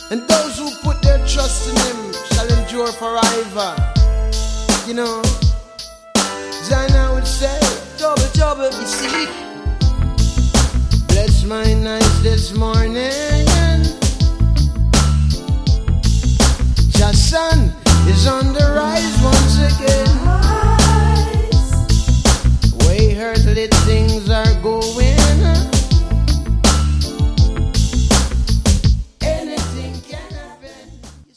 And those who put their trust in him shall endure forever. You know, Zana would say, double, double, you see. Bless my eyes this morning. The sun is on the rise once again.